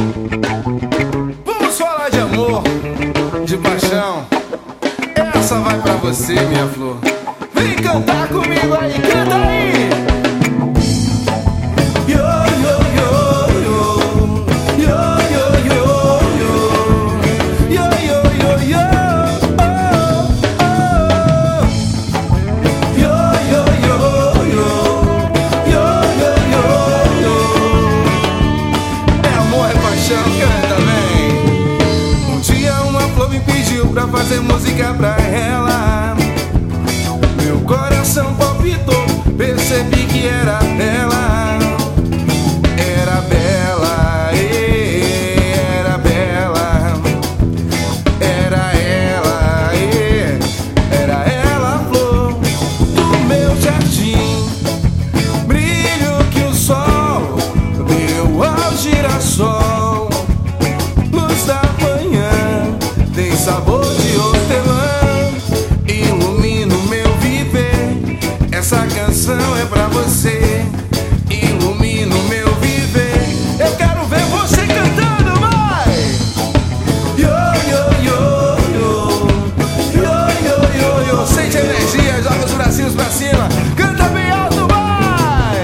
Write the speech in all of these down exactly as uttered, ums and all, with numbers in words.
Vamos falar de amor, de paixão. Essa vai pra você, minha flor. Vem cantar comigo aí, canta aí. Pra fazer música pra ela, meu coração palpitou, percebi que era ela. Era bela, era bela. Era ela, era ela a flor do meu jardim. Brilho que o sol deu ao girassol. Luz da manhã tem sabor de hortelã, ilumina o meu viver. Essa canção é pra você, ilumina o meu viver. Eu quero ver você cantando, vai! Yo, yo, yo, yo, yo, yo, yo, yo. Sente a energia, joga os bracinhos pra cima, canta bem alto, vai!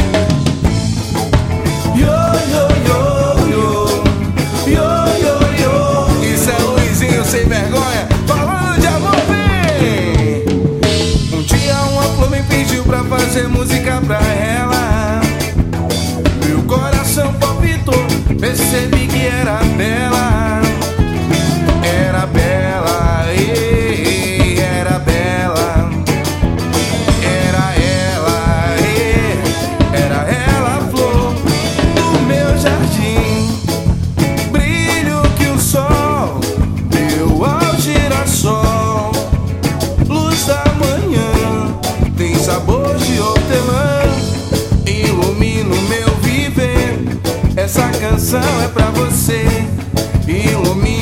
Yo, yo, yo, yo, yo, yo, yo. Isso é Luizinho sem vergonha, falando de amor, vem! Um dia uma flor me pediu pra fazer música pra ela. Meu coração palpitou, percebi que era bela. Era bela, ei, era bela. Era ela, ei, era ela a flor do meu jardim. Brilho que o sol deu ao girassol. Luz da manhã tem sabor de hortelã, ilumina o meu viver. Essa canção é pra você, ilumina